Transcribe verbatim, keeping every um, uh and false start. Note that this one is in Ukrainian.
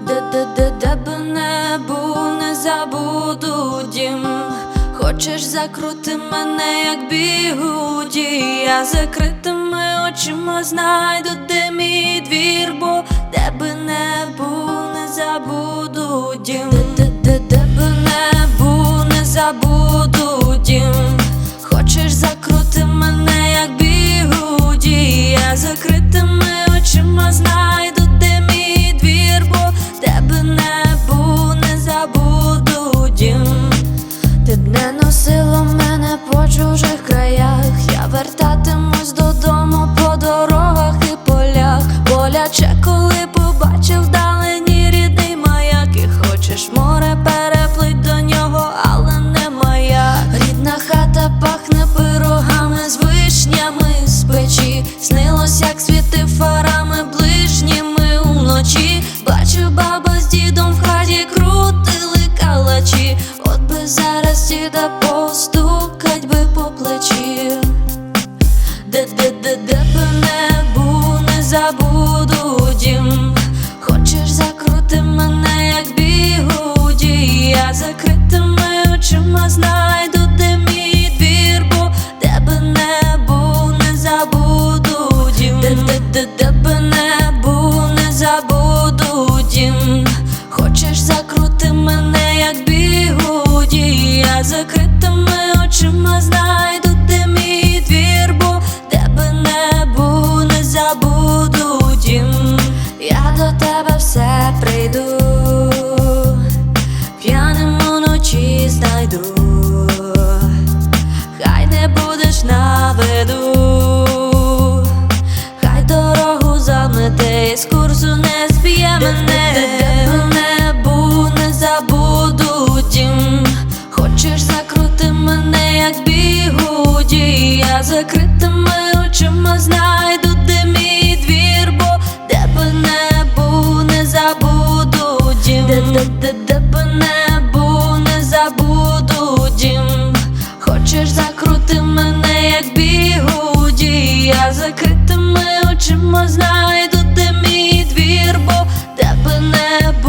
Де б не був, не забуду дім. Хочеш закрути мене, як бігуді, я закритими очима знайду, де мій двір, бо де б не був, не забуду дім. Де б не був, не забуду дім. Хочеш закрути мене, як бігуді, я закритими очима знайду, де мій двір, бо де б не був, не забуду дім. Ти б не носила мене по чужих краях, я вертатимусь додому по дорогах і полях. Боляче, коли побачив вдалині рідний маяк, і хочеш море переплить до нього, але не моя. Рідна хата пахне пирогами з вишнями з печі. Снилось, як світив фарами ближніми уночі. Бачу, баба з дідом в хаті крутили калачі. От би зараз діда постукать би по плечі. Де-де-де-де б не був, не забуду дім. Хочеш закрути мене, як бігуді, я закритими очима знайду, де мій двір, бо де б не був, не забуду дім. Де-де-де б не був, не забуду дім. Хочеш закрути мене, як бігуді, я закритими очима знайду, де мій двір, бо де б не був, не забуду дім. Я до тебе все прийду, п'яним уночі знайду. Хай не будеш на виду, хай дорогу замете і з курсу не зб'є мене. Де б не був, не забуду дім. Хочеш закрути мене, як бігуді, я закритими очима знайду, де мій двір, бо де б не був, не забуду дім. Де б не був, не забуду дім. Хочеш закрути мене, як бігуді, я закритими очима знайду, де мій двір, бо де б не був.